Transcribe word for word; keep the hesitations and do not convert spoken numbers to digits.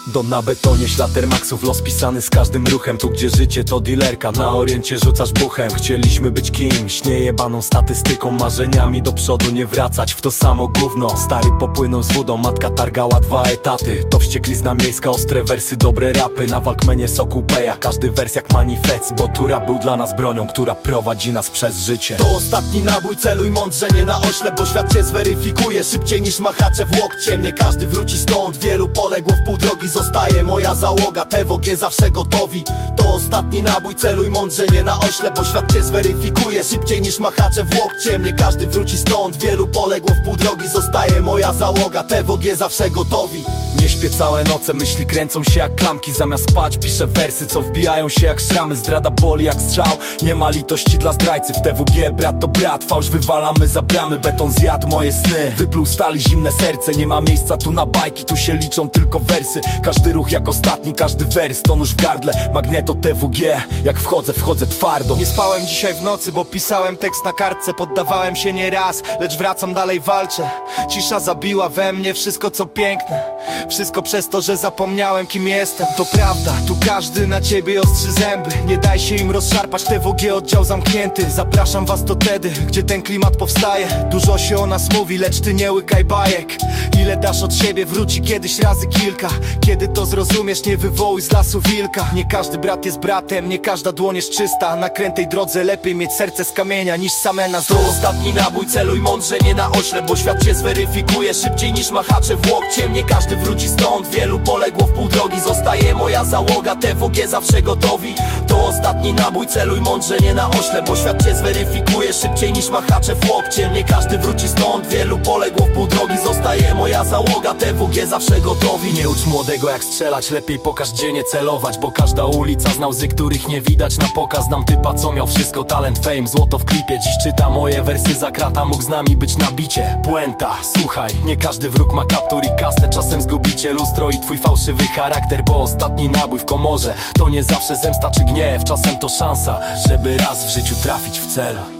Don na betonie, ślad Air Maxów, los pisany z każdym ruchem. Tu gdzie życie to dealerka, na oriencie rzucasz buchem. Chcieliśmy być kimś, niejebaną statystyką, marzeniami do przodu nie wracać w to samo gówno. Stary popłynął z wodą, matka targała dwa etaty. To wścieklizna miejska, ostre wersy, dobre rapy. Na Walkmanie Sokół Peja, każdy wers jak manifest. Bo tu rap był dla nas bronią, która prowadzi nas przez życie. To ostatni nabój, celuj mądrze, nie na oślep, bo świat cię zweryfikuje szybciej niż machacze w łokcie. Nie każdy wróci stąd, wielu poległo w pół drogi. Zostaje moja załoga, T W G zawsze gotowi. To ostatni nabój, celuj mądrze, nie na oślep, bo świat cię zweryfikuje szybciej niż machacze w łokcie. Nie każdy wróci stąd, wielu poległo w pół drogi. Zostaje moja załoga, T W G zawsze gotowi. Nie śpię całe noce, myśli kręcą się jak klamki. Zamiast spać piszę wersy, co wbijają się jak szramy. Zdrada boli jak strzał, nie ma litości dla zdrajcy. W T W G brat to brat, fałsz wywalamy za bramy. Beton zjadł moje sny, wypluł stali zimne serce. Nie ma miejsca tu na bajki, tu się liczą tylko wersy. Każdy ruch jak ostatni, każdy wers to nóż w gardle. Magneto T W G, jak wchodzę, wchodzę twardo. Nie spałem dzisiaj w nocy, bo pisałem tekst na kartce. Poddawałem się nieraz, lecz wracam, dalej walczę. Cisza zabiła we mnie wszystko co piękne. Wszystko przez to, że zapomniałem kim jestem. To prawda, tu każdy na ciebie ostrzy zęby. Nie daj się im rozszarpać, T W G oddział zamknięty. Zapraszam was do Tedy, gdzie ten klimat powstaje. Dużo się o nas mówi, lecz ty nie łykaj bajek. Ile dasz od siebie, wróci kiedyś razy kilka. Kiedy to zrozumiesz, nie wywołuj z lasu wilka. Nie każdy brat jest bratem, nie każda dłoń jest czysta. Na krętej drodze lepiej mieć serce z kamienia niż same na zło. To ostatni nabój, celuj mądrze, nie na oślep, bo świat cię zweryfikuje szybciej niż machacze w łokcie. Nie każdy wróci stąd, wielu poległo w pół drogi. Zostaje moja załoga, T W G zawsze gotowi. To ostatni nabój, celuj mądrze, nie na oślep, bo świat cię zweryfikuje szybciej niż machacze w łokcie. Nie każdy wróci stąd, wielu poległo w pół drogi. Zostaje moja załoga, T W G zawsze gotowi. Nie ucz młodego jak strzelać, lepiej pokaż gdzie nie celować. Bo każda ulica zna łzy, których nie widać na pokaz. Znam typa co miał wszystko, talent, fame, złoto w klipie. Dziś czyta moje wersy za krata, mógł z nami być na bicie. Puenta, słuchaj, nie każdy wróg ma kaptur i kasę. Czasem zgubicie lustro i twój fałszywy charakter. Bo ostatni nabój w komorze to nie zawsze zemsta czy gniew. Czasem to szansa, żeby raz w życiu trafić w cel.